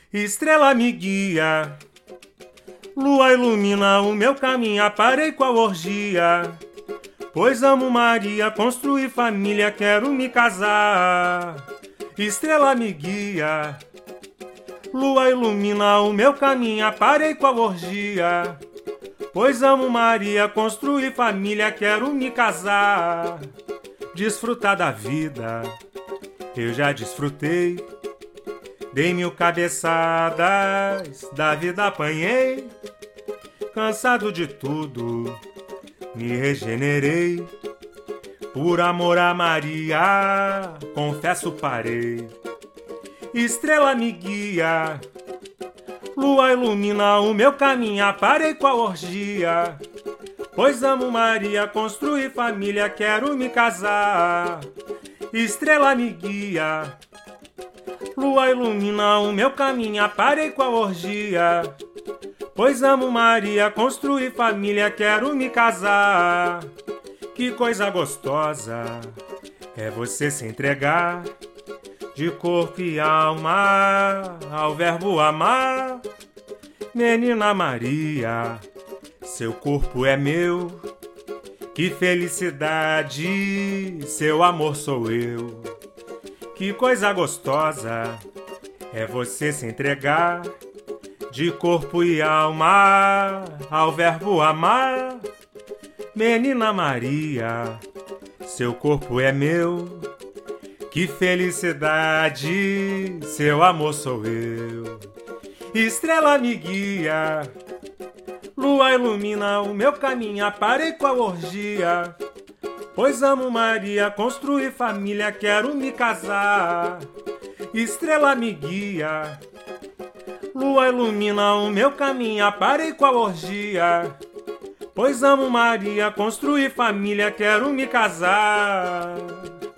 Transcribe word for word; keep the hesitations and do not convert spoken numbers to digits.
Estrela me guia, lua ilumina o meu caminho, parei com a orgia. Pois amo Maria, construir família, quero me casar. Estrela me guia, lua ilumina o meu caminho, parei com a orgia. Pois amo Maria, construir família, quero me casar. Desfrutar da vida, eu já desfrutei. Dei mil cabeçadas, da vida apanhei. Cansado de tudo, me regenerei. Por amor a Maria, confesso parei. Estrela me guia, lua ilumina o meu caminho, parei com a orgia. Pois amo Maria, construir família, quero me casar. Estrela me guia, lua ilumina o meu caminho, parei com a orgia. Pois amo Maria, construir família, quero me casar. Que coisa gostosa é você se entregar de corpo e alma ao verbo amar. Menina Maria, seu corpo é meu. Que felicidade, seu amor sou eu. Que coisa gostosa é você se entregar de corpo e alma ao verbo amar. Menina Maria, seu corpo é meu. Que felicidade, seu amor sou eu. Estrela me guia, lua ilumina o meu caminho, parei com a orgia. Pois amo Maria, construir família, quero me casar. Estrela me guia, lua ilumina o meu caminho, parei com a orgia. Pois amo Maria, construir família, quero me casar.